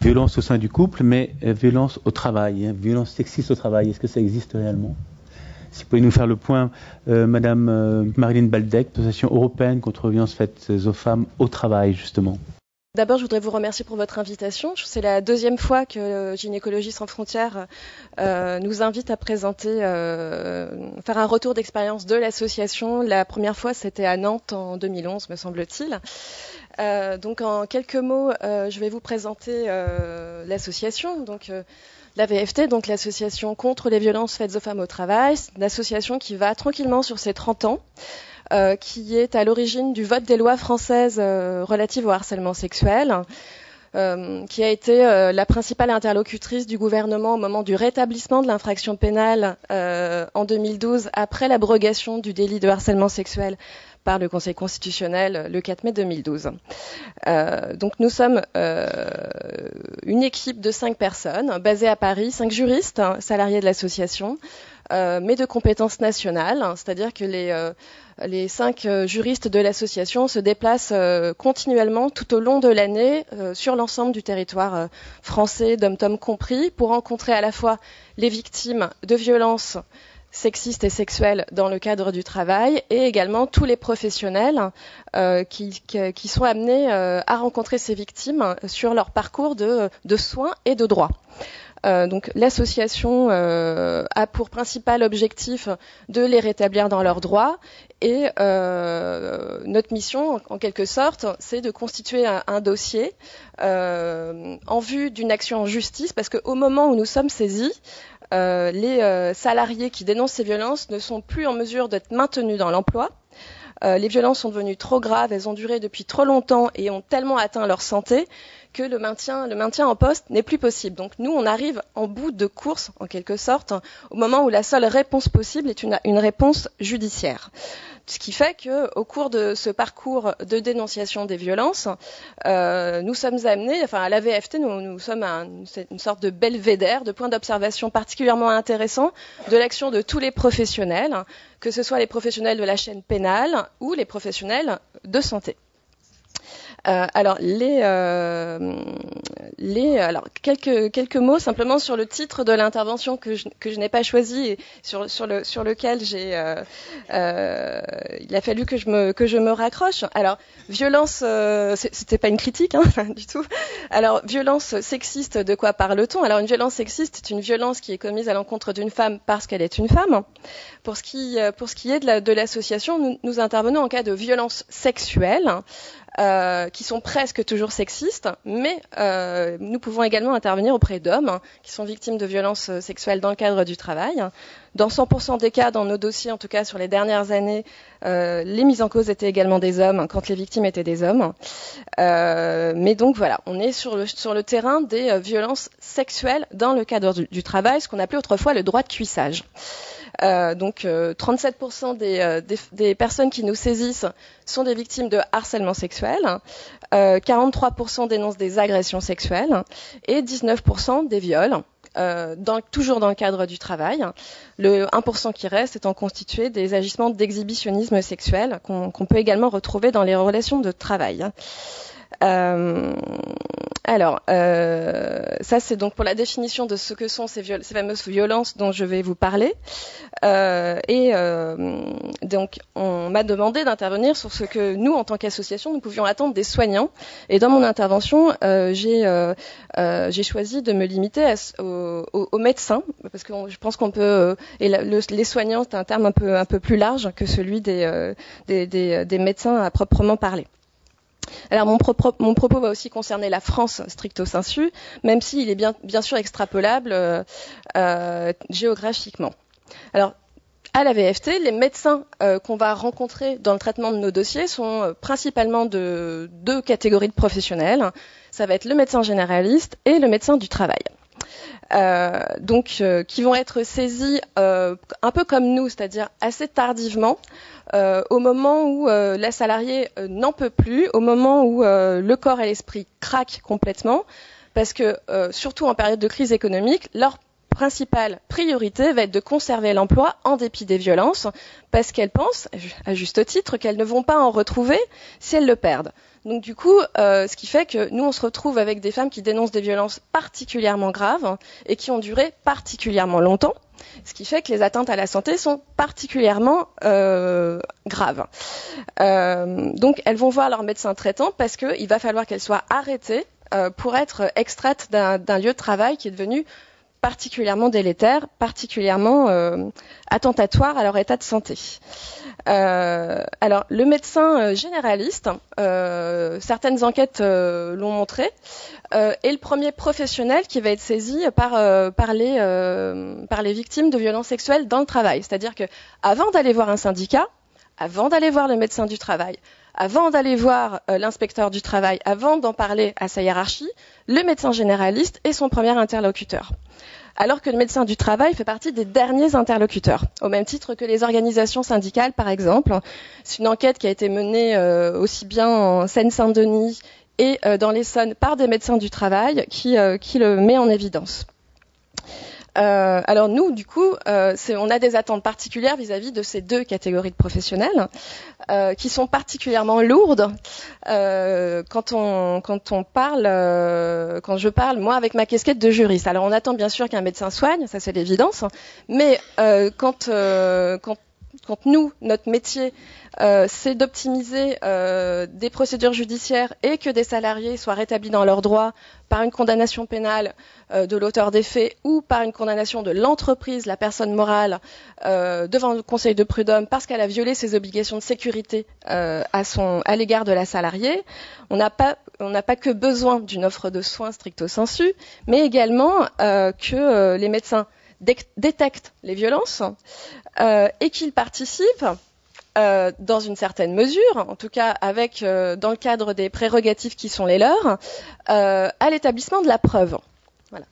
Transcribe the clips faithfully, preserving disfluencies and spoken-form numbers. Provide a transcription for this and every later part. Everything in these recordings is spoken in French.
violence au sein du couple, mais euh, violence au travail, hein, violence sexiste au travail. Est-ce que ça existe réellement? Si vous pouvez nous faire le point, euh, Madame euh, Marilyn Baldec, Association européenne contre les violences faites aux femmes au travail, justement. D'abord, je voudrais vous remercier pour votre invitation. C'est la deuxième fois que Gynécologie sans frontières euh, nous invite à présenter, euh, faire un retour d'expérience de l'association. La première fois, c'était à Nantes en deux mille onze, me semble-t-il. Euh, donc, en quelques mots, euh, je vais vous présenter euh, l'association. Donc, euh, l'A V F T, donc l'association contre les violences faites aux femmes au travail, c'est une association qui va tranquillement sur ses trente ans. Euh, qui est à l'origine du vote des lois françaises euh, relatives au harcèlement sexuel, euh, qui a été euh, la principale interlocutrice du gouvernement au moment du rétablissement de l'infraction pénale euh, en deux mille douze, après l'abrogation du délit de harcèlement sexuel par le Conseil constitutionnel le quatre mai deux mille douze. Euh, donc nous sommes euh, une équipe de cinq personnes, basée à Paris, cinq juristes, hein, salariés de l'association, euh, mais de compétences nationales, hein, c'est-à-dire que les... Euh, Les cinq euh, juristes de l'association se déplacent euh, continuellement tout au long de l'année euh, sur l'ensemble du territoire euh, français, dom-tom compris, pour rencontrer à la fois les victimes de violences sexistes et sexuelles dans le cadre du travail et également tous les professionnels euh, qui, qui, qui sont amenés euh, à rencontrer ces victimes sur leur parcours de, de soins et de droit. Euh, donc l'association euh, a pour principal objectif de les rétablir dans leurs droits et euh, notre mission, en quelque sorte, c'est de constituer un, un dossier euh, en vue d'une action en justice, parce qu'au moment où nous sommes saisis, euh, les euh, salariés qui dénoncent ces violences ne sont plus en mesure d'être maintenus dans l'emploi. Euh, les violences sont devenues trop graves, elles ont duré depuis trop longtemps et ont tellement atteint leur santé que le maintien, le maintien en poste n'est plus possible. Donc nous, on arrive en bout de course, en quelque sorte, au moment où la seule réponse possible est une, une réponse judiciaire. Ce qui fait qu'au cours de ce parcours de dénonciation des violences, euh, nous sommes amenés, enfin à l'A V F T, nous, nous sommes un, une sorte de belvédère, de point d'observation particulièrement intéressant de l'action de tous les professionnels, que ce soit les professionnels de la chaîne pénale ou les professionnels de santé. Euh, alors, les, euh, les, alors quelques, quelques mots simplement sur le titre de l'intervention que je, que je n'ai pas choisi et sur, sur, le, sur lequel j'ai, euh, euh, il a fallu que je me, que je me raccroche. Alors, violence, euh, c'était pas une critique, hein, du tout. Alors, violence sexiste, de quoi parle-t-on? Alors, une violence sexiste, c'est une violence qui est commise à l'encontre d'une femme parce qu'elle est une femme. Pour ce qui, pour ce qui est de, la, de l'association, nous, nous intervenons en cas de violence sexuelle. Euh, qui sont presque toujours sexistes, mais euh, nous pouvons également intervenir auprès d'hommes hein, qui sont victimes de violences sexuelles dans le cadre du travail. Dans cent pour cent des cas, dans nos dossiers, en tout cas sur les dernières années, euh, les mises en cause étaient également des hommes quand les victimes étaient des hommes. Euh, mais donc voilà, on est sur le, sur le terrain des euh, violences sexuelles dans le cadre du, du travail, ce qu'on appelait autrefois le droit de cuissage. Euh, donc euh, trente-sept pour cent des, euh, des, des personnes qui nous saisissent sont des victimes de harcèlement sexuel, euh, quarante-trois pour cent dénoncent des agressions sexuelles et dix-neuf pour cent des viols, euh, dans, toujours dans le cadre du travail. Le un pour cent qui reste étant constitué des agissements d'exhibitionnisme sexuel qu'on, qu'on peut également retrouver dans les relations de travail. Euh, alors, euh, ça c'est donc pour la définition de ce que sont ces, viol- ces fameuses violences dont je vais vous parler. Euh, et euh, donc, on m'a demandé d'intervenir sur ce que nous, en tant qu'association, nous pouvions attendre des soignants. Et dans mon intervention, euh, j'ai, euh, euh, j'ai choisi de me limiter à, aux, aux, aux médecins, parce que on, je pense qu'on peut. Euh, et la, le, les soignants, c'est un terme un peu un peu plus large que celui des euh, des, des, des médecins à proprement parler. Alors mon, pro- mon propos va aussi concerner la France stricto sensu, même s'il est bien, bien sûr extrapolable euh, euh, géographiquement. Alors, à la V F T, les médecins euh, qu'on va rencontrer dans le traitement de nos dossiers sont euh, principalement de deux catégories de professionnels. Ça va être le médecin généraliste et le médecin du travail. Euh, donc, euh, qui vont être saisis euh, un peu comme nous, c'est-à-dire assez tardivement, euh, au moment où euh, la salariée euh, n'en peut plus, au moment où euh, le corps et l'esprit craquent complètement, parce que, euh, surtout en période de crise économique, leur principale priorité va être de conserver l'emploi en dépit des violences, parce qu'elles pensent, à juste titre, qu'elles ne vont pas en retrouver si elles le perdent. Donc du coup, euh, ce qui fait que nous, on se retrouve avec des femmes qui dénoncent des violences particulièrement graves et qui ont duré particulièrement longtemps, ce qui fait que les atteintes à la santé sont particulièrement euh, graves. Euh, donc elles vont voir leur médecin traitant parce qu'il va falloir qu'elles soient arrêtées euh, pour être extraites d'un, d'un lieu de travail qui est devenu particulièrement délétère, particulièrement euh, attentatoire à leur état de santé. Euh, alors, le médecin euh, généraliste, euh, certaines enquêtes euh, l'ont montré, euh, est le premier professionnel qui va être saisi par, euh, par, les, euh, par les victimes de violences sexuelles dans le travail. C'est-à-dire que, avant d'aller voir un syndicat, avant d'aller voir le médecin du travail, avant d'aller voir euh, l'inspecteur du travail, avant d'en parler à sa hiérarchie, le médecin généraliste est son premier interlocuteur. Alors que le médecin du travail fait partie des derniers interlocuteurs, au même titre que les organisations syndicales, par exemple. C'est une enquête qui a été menée euh, aussi bien en Seine-Saint-Denis et euh, dans l'Essonne par des médecins du travail qui, euh, qui le met en évidence. Euh, alors nous, du coup, euh, c'est, on a des attentes particulières vis-à-vis de ces deux catégories de professionnels euh, qui sont particulièrement lourdes euh, quand on quand on parle, euh, quand je parle moi avec ma casquette de juriste. Alors on attend bien sûr qu'un médecin soigne, ça c'est l'évidence, mais euh, quand euh, quand quand nous, notre métier, euh, c'est d'optimiser euh, des procédures judiciaires et que des salariés soient rétablis dans leurs droits par une condamnation pénale euh, de l'auteur des faits ou par une condamnation de l'entreprise, la personne morale, euh, devant le conseil de prud'homme parce qu'elle a violé ses obligations de sécurité euh, à, son, à l'égard de la salariée, on n'a pas, on n'a pas que besoin d'une offre de soins stricto sensu, mais également euh, que euh, les médecins détectent les violences euh, et qu'ils participent euh, dans une certaine mesure, en tout cas avec euh, dans le cadre des prérogatives qui sont les leurs, euh, à l'établissement de la preuve. Voilà.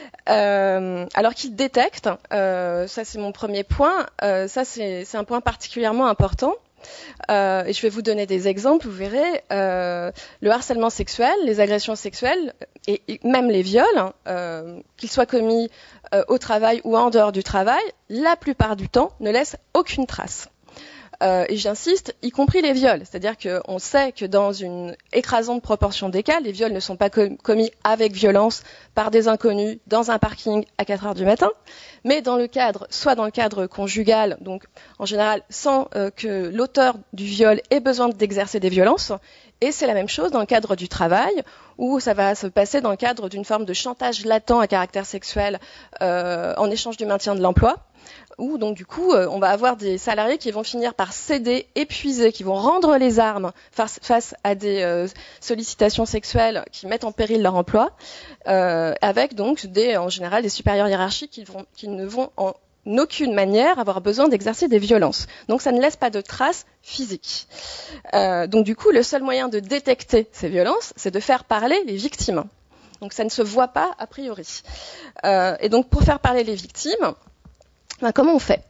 Euh, alors qu'ils détectent, euh, ça c'est mon premier point, euh, ça c'est, c'est un point particulièrement important. Euh, et je vais vous donner des exemples, vous verrez, euh, le harcèlement sexuel, les agressions sexuelles et, et même les viols, euh, qu'ils soient commis euh, au travail ou en dehors du travail, la plupart du temps ne laissent aucune trace. Euh, et j'insiste, y compris les viols. C'est-à-dire qu'on sait que dans une écrasante proportion des cas, les viols ne sont pas com- commis avec violence par des inconnus dans un parking à quatre heures du matin, mais dans le cadre, soit dans le cadre conjugal, donc en général sans euh, que l'auteur du viol ait besoin d'exercer des violences, et c'est la même chose dans le cadre du travail, où ça va se passer dans le cadre d'une forme de chantage latent à caractère sexuel euh, en échange du maintien de l'emploi, où donc du coup euh, on va avoir des salariés qui vont finir par céder, épuisés, qui vont rendre les armes face, face à des euh, sollicitations sexuelles qui mettent en péril leur emploi, euh, avec donc des, en général des supérieurs hiérarchiques qui, vont, qui ne vont en aucune manière avoir besoin d'exercer des violences. Donc ça ne laisse pas de traces physiques. Euh, donc du coup le seul moyen de détecter ces violences, c'est de faire parler les victimes. Donc ça ne se voit pas a priori. Euh, et donc pour faire parler les victimes, ben, comment on fait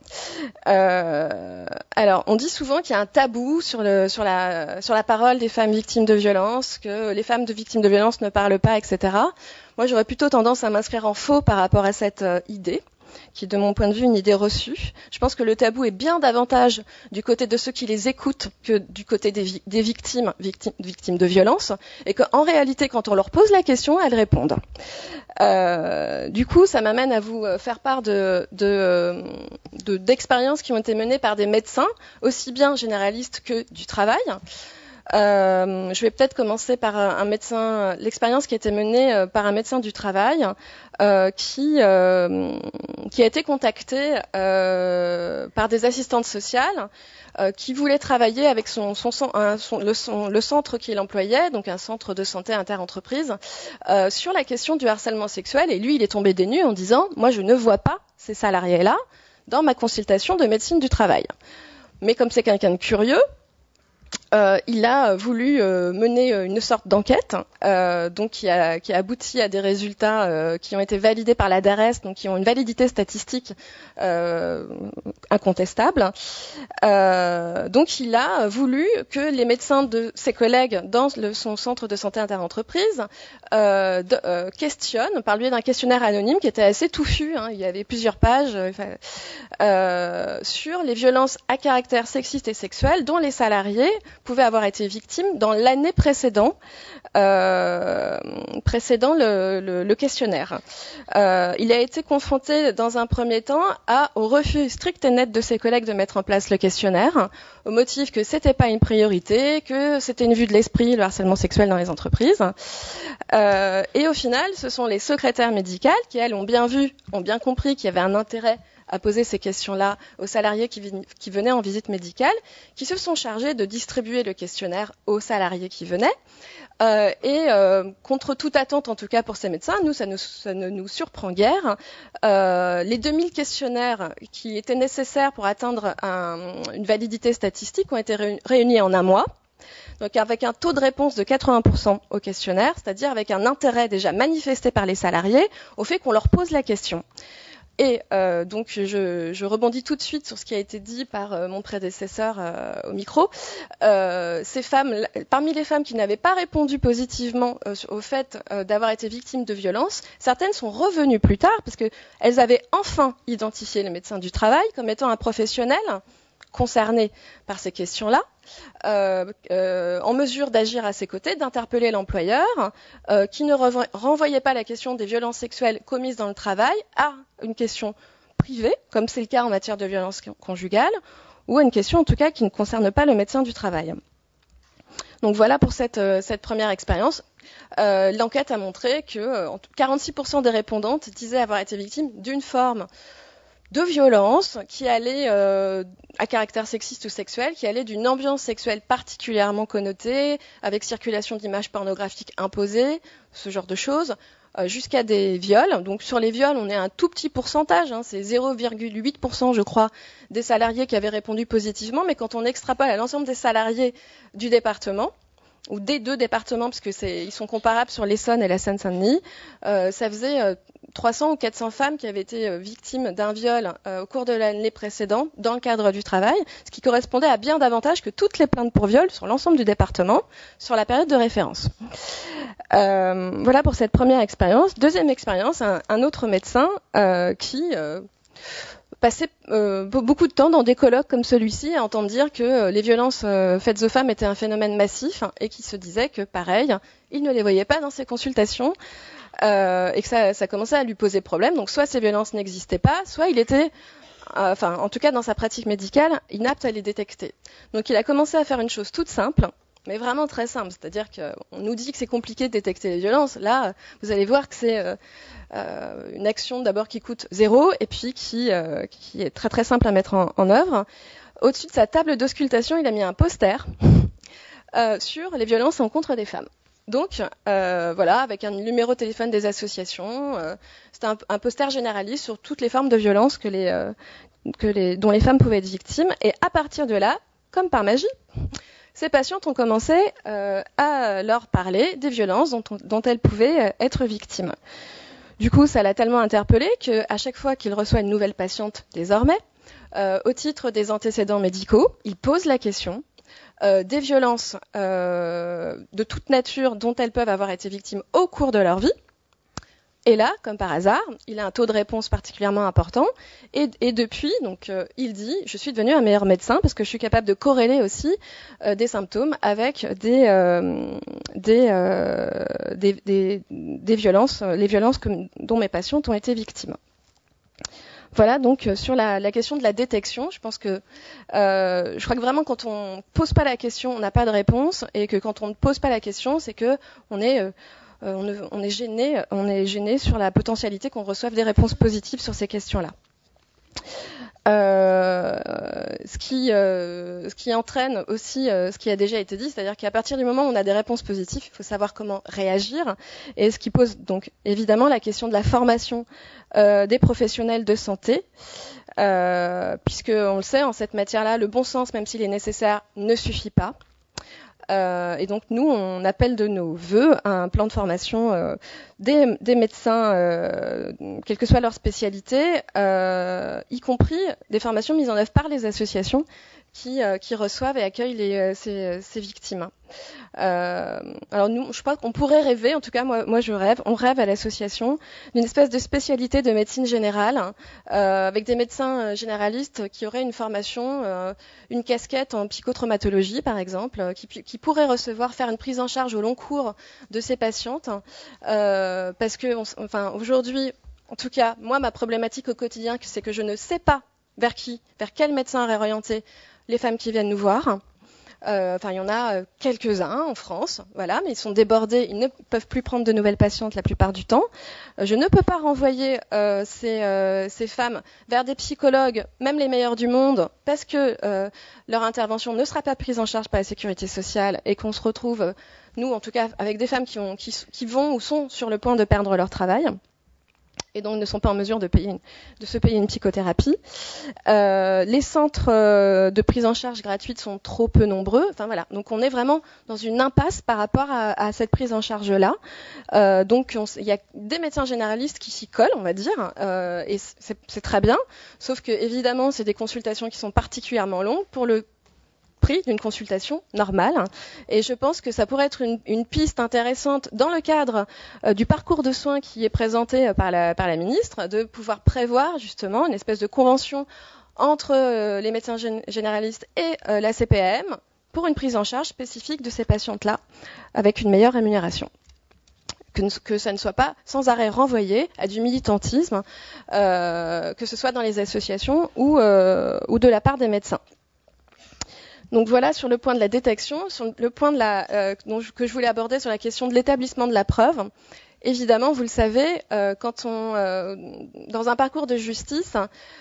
euh, Alors, on dit souvent qu'il y a un tabou sur, le, sur, la, sur la parole des femmes victimes de violences, que les femmes de victimes de violences ne parlent pas, et cetera. Moi, j'aurais plutôt tendance à m'inscrire en faux par rapport à cette euh, idée, qui est de mon point de vue une idée reçue. Je pense que le tabou est bien davantage du côté de ceux qui les écoutent que du côté des, vi- des victimes, victimes, victimes de violences, et qu'en réalité, quand on leur pose la question, elles répondent. Euh, du coup, ça m'amène à vous faire part de, de, de, d'expériences qui ont été menées par des médecins, aussi bien généralistes que du travail. Euh, je vais peut-être commencer par un médecin, l'expérience qui a été menée euh, par un médecin du travail euh, qui, euh, qui a été contacté euh, par des assistantes sociales euh, qui voulaient travailler avec son, son, son, un, son, le, son, le centre qu'il employait, donc un centre de santé interentreprise, euh, sur la question du harcèlement sexuel. Et lui, il est tombé des nues en disant « Moi, je ne vois pas ces salariés-là dans ma consultation de médecine du travail. » Mais comme c'est quelqu'un de curieux, Euh, il a voulu euh, mener une sorte d'enquête, euh, donc qui a, qui a abouti à des résultats euh, qui ont été validés par la D A R E S, donc qui ont une validité statistique euh, incontestable. Euh, donc il a voulu que les médecins de ses collègues dans le, son centre de santé interentreprise euh, de, euh, questionnent par le biais d'un questionnaire anonyme qui était assez touffu, hein, il y avait plusieurs pages, euh, euh, sur les violences à caractère sexiste et sexuel dont les salariés pouvaient avoir été victimes dans l'année précédant, euh, précédant le, le, le questionnaire. Euh, il a été confronté dans un premier temps à, au refus strict et net de ses collègues de mettre en place le questionnaire, au motif que c'était pas une priorité, que c'était une vue de l'esprit, le harcèlement sexuel dans les entreprises. Euh, et au final, ce sont les secrétaires médicales qui, elles, ont bien vu, ont bien compris qu'il y avait un intérêt à poser ces questions-là aux salariés qui, qui venaient en visite médicale, qui se sont chargés de distribuer le questionnaire aux salariés qui venaient. Euh, et euh, contre toute attente, en tout cas pour ces médecins, nous, ça, nous, ça ne nous surprend guère. Euh, les deux mille questionnaires qui étaient nécessaires pour atteindre un, une validité statistique ont été réunis en un mois. Donc avec un taux de réponse de quatre-vingts pour cent au questionnaire, c'est-à-dire avec un intérêt déjà manifesté par les salariés au fait qu'on leur pose la question. Et euh, donc je, je rebondis tout de suite sur ce qui a été dit par euh, mon prédécesseur euh, au micro. Euh, ces femmes, parmi les femmes qui n'avaient pas répondu positivement euh, au fait euh, d'avoir été victimes de violences, certaines sont revenues plus tard parce qu'elles avaient enfin identifié le médecin du travail comme étant un professionnel concerné par ces questions-là, euh, euh, en mesure d'agir à ses côtés, d'interpeller l'employeur, euh, qui ne rev- renvoyait pas la question des violences sexuelles commises dans le travail à une question privée, comme c'est le cas en matière de violence conjugale, ou à une question en tout cas qui ne concerne pas le médecin du travail. Donc voilà pour cette, euh, cette première expérience. Euh, l'enquête a montré que euh, quarante-six pour cent des répondantes disaient avoir été victimes d'une forme de violence qui allait euh, à caractère sexiste ou sexuel, qui allait d'une ambiance sexuelle particulièrement connotée, avec circulation d'images pornographiques imposées, ce genre de choses, euh, jusqu'à des viols. Donc sur les viols, on est à un tout petit pourcentage, hein, c'est zéro virgule huit pour cent je crois des salariés qui avaient répondu positivement, mais quand on extrapole à l'ensemble des salariés du département, ou des deux départements, parce que c'est, ils sont comparables sur l'Essonne et la Seine-Saint-Denis, euh, ça faisait euh, trois cents ou quatre cents femmes qui avaient été euh, victimes d'un viol euh, au cours de l'année précédente dans le cadre du travail, ce qui correspondait à bien davantage que toutes les plaintes pour viol sur l'ensemble du département sur la période de référence. Euh, voilà pour cette première expérience. Deuxième expérience, un, un autre médecin euh, qui... Euh, passé euh, beaucoup de temps dans des colloques comme celui-ci à entendre dire que euh, les violences euh, faites aux femmes étaient un phénomène massif, hein, et qui se disait que, pareil, il ne les voyait pas dans ses consultations euh, et que ça, ça commençait à lui poser problème. Donc soit ces violences n'existaient pas, soit il était, euh, enfin en tout cas dans sa pratique médicale, inapte à les détecter. Donc il a commencé à faire une chose toute simple, mais vraiment très simple, c'est-à-dire qu'on nous dit que c'est compliqué de détecter les violences. Là, vous allez voir que c'est euh, euh, une action d'abord qui coûte zéro et puis qui, euh, qui est très très simple à mettre en, en œuvre. Au-dessus de sa table d'auscultation, il a mis un poster euh, sur les violences à l'encontre des femmes. Donc, euh, voilà, avec un numéro de téléphone des associations, euh, c'était un, un poster généraliste sur toutes les formes de violence que les, euh, que les, dont les femmes pouvaient être victimes. Et à partir de là, comme par magie, ces patientes ont commencé euh, à leur parler des violences dont, on, dont elles pouvaient être victimes. Du coup, ça l'a tellement interpellé qu'à chaque fois qu'il reçoit une nouvelle patiente, désormais, euh, au titre des antécédents médicaux, il pose la question euh, des violences euh, de toute nature dont elles peuvent avoir été victimes au cours de leur vie. Et là, comme par hasard, il a un taux de réponse particulièrement important. Et, et depuis, donc, euh, il dit « Je suis devenu un meilleur médecin parce que je suis capable de corréler aussi euh, des symptômes avec des, euh, des, euh, des, des, des violences, les violences que, dont mes patientes ont été victimes. » Voilà, donc euh, sur la, la question de la détection, je pense que euh, je crois que vraiment quand on pose pas la question, on n'a pas de réponse, et que quand on ne pose pas la question, c'est que on est euh, On, on est gêné, on est gêné sur la potentialité qu'on reçoive des réponses positives sur ces questions-là. Euh, ce qui, euh, ce qui entraîne aussi euh, ce qui a déjà été dit, c'est-à-dire qu'à partir du moment où on a des réponses positives, il faut savoir comment réagir, et ce qui pose donc évidemment la question de la formation euh, des professionnels de santé, euh, puisque on le sait, en cette matière-là, le bon sens, même s'il est nécessaire, ne suffit pas. Euh, et donc nous, on appelle de nos vœux un plan de formation euh, des, des médecins, euh, quelle que soit leur spécialité, euh, y compris des formations mises en œuvre par les associations qui, euh, qui reçoivent et accueillent les, euh, ces, ces victimes. Euh, alors nous, je pense qu'on pourrait rêver, en tout cas moi, moi je rêve, on rêve à l'association d'une espèce de spécialité de médecine générale, euh, avec des médecins généralistes qui auraient une formation, euh, une casquette en psychotraumatologie par exemple, qui, qui pourraient recevoir, faire une prise en charge au long cours de ces patientes, euh, parce que, on, enfin aujourd'hui, en tout cas, moi ma problématique au quotidien, c'est que je ne sais pas vers qui, vers quel médecin réorienter les femmes qui viennent nous voir. Euh, enfin, il y en a euh, quelques-uns en France, voilà, mais ils sont débordés, ils ne peuvent plus prendre de nouvelles patientes la plupart du temps. Euh, je ne peux pas renvoyer euh, ces, euh, ces femmes vers des psychologues, même les meilleurs du monde, parce que euh, leur intervention ne sera pas prise en charge par la sécurité sociale et qu'on se retrouve, nous en tout cas, avec des femmes qui, ont, qui, qui vont ou sont sur le point de perdre leur travail. Et donc ne sont pas en mesure de, payer une, de se payer une psychothérapie. Euh, les centres euh, de prise en charge gratuite sont trop peu nombreux. Enfin voilà, donc on est vraiment dans une impasse par rapport à, à cette prise en charge-là. Euh, donc il y a des médecins généralistes qui s'y collent, on va dire, euh, et c'est, c'est très bien. Sauf que évidemment, c'est des consultations qui sont particulièrement longues pour le prix d'une consultation normale. Et je pense que ça pourrait être une, une piste intéressante dans le cadre euh, du parcours de soins qui est présenté par la, par la ministre, de pouvoir prévoir justement une espèce de convention entre euh, les médecins gén- généralistes et euh, la C P A M pour une prise en charge spécifique de ces patientes-là avec une meilleure rémunération. Que, que ça ne soit pas sans arrêt renvoyé à du militantisme, euh, que ce soit dans les associations ou, euh, ou de la part des médecins. Donc voilà sur le point de la détection, sur le point de la, euh, dont je, que je voulais aborder sur la question de l'établissement de la preuve. Évidemment, vous le savez, euh, quand on, euh, dans un parcours de justice,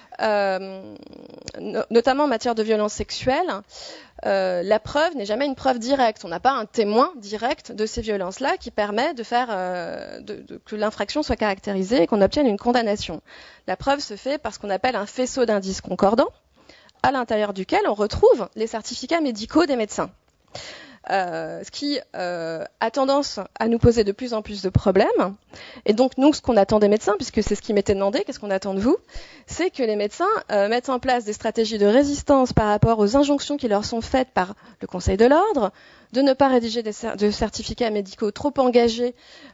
euh, no- notamment en matière de violence sexuelle, euh, la preuve n'est jamais une preuve directe. On n'a pas un témoin direct de ces violences-là qui permet de faire euh, de, de, que l'infraction soit caractérisée et qu'on obtienne une condamnation. La preuve se fait par ce qu'on appelle un faisceau d'indices concordants, à l'intérieur duquel on retrouve les certificats médicaux des médecins. Euh, ce qui euh, a tendance à nous poser de plus en plus de problèmes. Et donc, nous, ce qu'on attend des médecins, puisque c'est ce qui m'était demandé, qu'est-ce qu'on attend de vous, c'est que les médecins euh, mettent en place des stratégies de résistance par rapport aux injonctions qui leur sont faites par le Conseil de l'Ordre, de ne pas rédiger des cer- de certificats médicaux trop engagés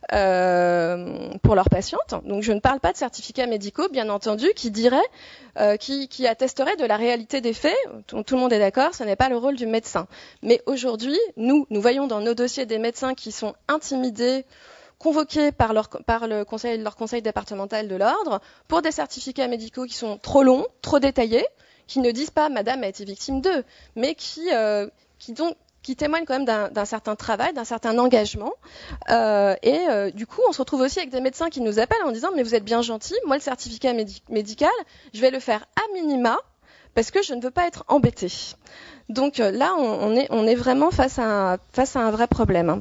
euh, pour leurs patientes. Donc, je ne parle pas de certificats médicaux, bien entendu, qui diraient, euh, qui, qui attesteraient de la réalité des faits. Tout, tout le monde est d'accord, ce n'est pas le rôle du médecin. Mais aujourd'hui, nous, nous voyons dans nos dossiers des médecins qui sont intimidés, convoqués par, leur, par le conseil, leur conseil départemental de l'ordre pour des certificats médicaux qui sont trop longs, trop détaillés, qui ne disent pas « Madame a été victime d'eux », mais qui, euh, qui, donc, qui témoignent quand même d'un, d'un certain travail, d'un certain engagement. Euh, et euh, du coup, on se retrouve aussi avec des médecins qui nous appellent en disant « Mais vous êtes bien gentil, moi le certificat médi- médical, je vais le faire à minima parce que je ne veux pas être embêté ». Donc euh, là, on, on, est, on est vraiment face à un, face à un vrai problème.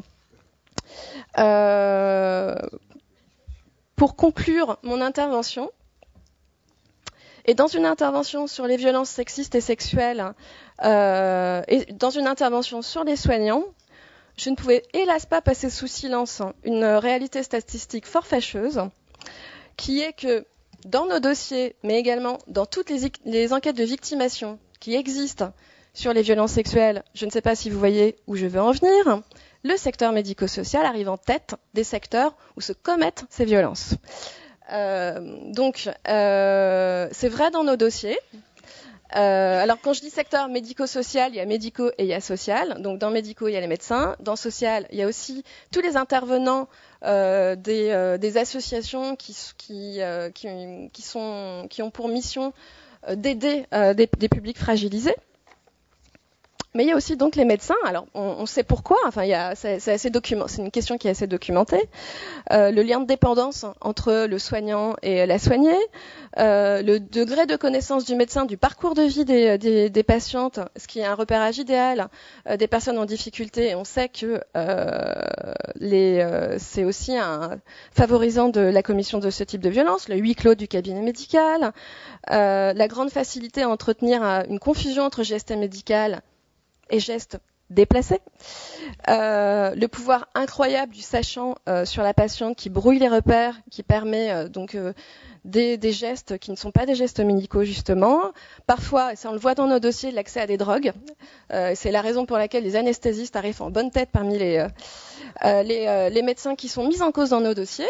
Euh, pour conclure mon intervention, et dans une intervention sur les violences sexistes et sexuelles, euh, et dans une intervention sur les soignants, je ne pouvais hélas pas passer sous silence une réalité statistique fort fâcheuse, qui est que dans nos dossiers, mais également dans toutes les, les enquêtes de victimation qui existent sur les violences sexuelles, je ne sais pas si vous voyez où je veux en venir, le secteur médico-social arrive en tête des secteurs où se commettent ces violences. Euh, donc, euh, c'est vrai dans nos dossiers. Euh, alors, quand je dis secteur médico-social, il y a médico et il y a social. Donc, dans médico, il y a les médecins. Dans social, il y a aussi tous les intervenants euh, des, euh, des associations qui, qui, euh, qui, qui, sont, qui ont pour mission euh, d'aider euh, des, des publics fragilisés. Mais il y a aussi donc les médecins. Alors, on, on sait pourquoi. Enfin, il y a, c'est, c'est assez document. C'est une question qui est assez documentée. Euh, le lien de dépendance entre le soignant et la soignée, euh, le degré de connaissance du médecin du parcours de vie des, des, des patientes, ce qui est un repérage idéal euh, des personnes en difficulté. Et on sait que euh, les, euh, c'est aussi un favorisant de la commission de ce type de violence, le huis clos du cabinet médical, euh, la grande facilité à entretenir une confusion entre geste médical et gestes déplacé, euh, le pouvoir incroyable du sachant euh, sur la patiente qui brouille les repères, qui permet euh, donc euh, des, des gestes qui ne sont pas des gestes médicaux justement. Parfois, et ça on le voit dans nos dossiers, l'accès à des drogues. Euh, c'est la raison pour laquelle les anesthésistes arrivent en bonne tête parmi les, euh, les, euh, les médecins qui sont mis en cause dans nos dossiers.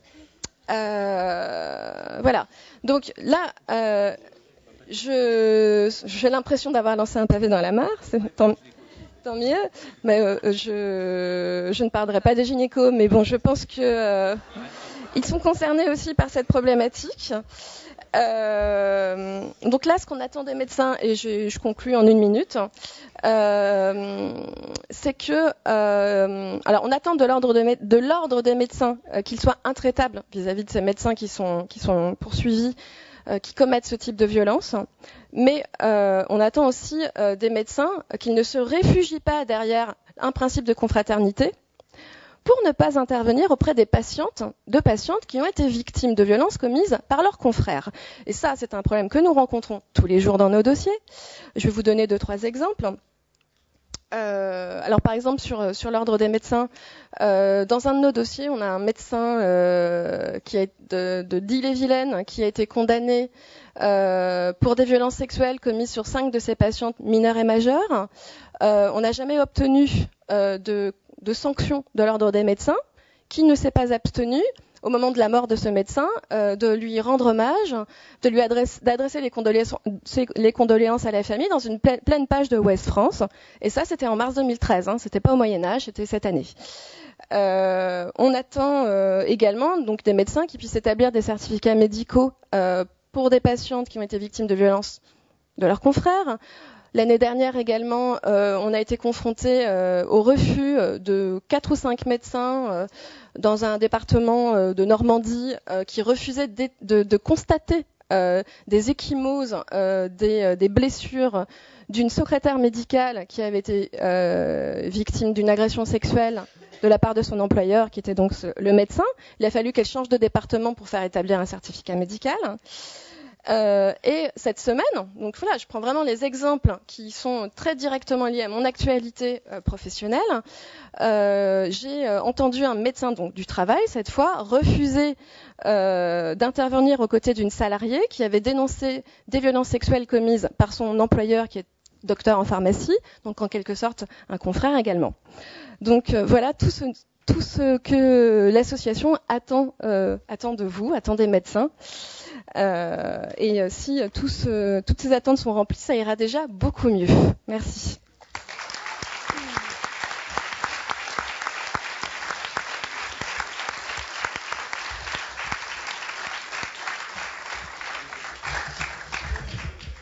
Euh, voilà. Donc là, euh, je j'ai l'impression d'avoir lancé un pavé dans la mare. C'est tant, tant mieux. Mais euh, je je ne parlerai pas des gynécos, mais bon, je pense que euh, ils sont concernés aussi par cette problématique. Euh, donc là, ce qu'on attend des médecins, et je, je conclus en une minute, euh, c'est que, euh, alors on attend de l'ordre, de, de l'ordre des médecins euh, qu'ils soient intraitables vis-à-vis de ces médecins qui sont, qui sont poursuivis, euh, qui commettent ce type de violence, mais euh, on attend aussi euh, des médecins qu'ils ne se réfugient pas derrière un principe de confraternité, pour ne pas intervenir auprès des patientes, de patientes qui ont été victimes de violences commises par leurs confrères. Et ça, c'est un problème que nous rencontrons tous les jours dans nos dossiers. Je vais vous donner deux, trois exemples. Euh, alors, par exemple, sur, sur l'ordre des médecins, euh, dans un de nos dossiers, on a un médecin euh, qui est de, de d'Ille-et-Vilaine qui a été condamné euh, pour des violences sexuelles commises sur cinq de ses patientes mineures et majeures. Euh, on n'a jamais obtenu euh, de de sanctions de l'ordre des médecins, qui ne s'est pas abstenu, au moment de la mort de ce médecin, euh, de lui rendre hommage, de lui adresse, d'adresser les condoléances, les condoléances à la famille dans une pleine, pleine page de Ouest France. Et ça, c'était en mars deux mille treize, hein, c'était pas au Moyen-Âge, c'était cette année. Euh, on attend euh, également donc des médecins qui puissent établir des certificats médicaux euh, pour des patientes qui ont été victimes de violences de leurs confrères. L'année dernière également, euh, on a été confronté euh, au refus de quatre ou cinq médecins euh, dans un département euh, de Normandie euh, qui refusaient de, de, de constater euh, des ecchymoses, euh, des, des blessures d'une secrétaire médicale qui avait été euh, victime d'une agression sexuelle de la part de son employeur, qui était donc le médecin. Il a fallu qu'elle change de département pour faire établir un certificat médical. Euh, et cette semaine, donc voilà, je prends vraiment les exemples qui sont très directement liés à mon actualité euh, professionnelle. Euh, j'ai euh, entendu un médecin donc du travail cette fois refuser euh, d'intervenir aux côtés d'une salariée qui avait dénoncé des violences sexuelles commises par son employeur qui est docteur en pharmacie, donc en quelque sorte un confrère également. Donc euh, voilà tout ce tout ce que l'association attend, euh, attend de vous, attend des médecins. Euh, et si tout ce, toutes ces attentes sont remplies, ça ira déjà beaucoup mieux. Merci.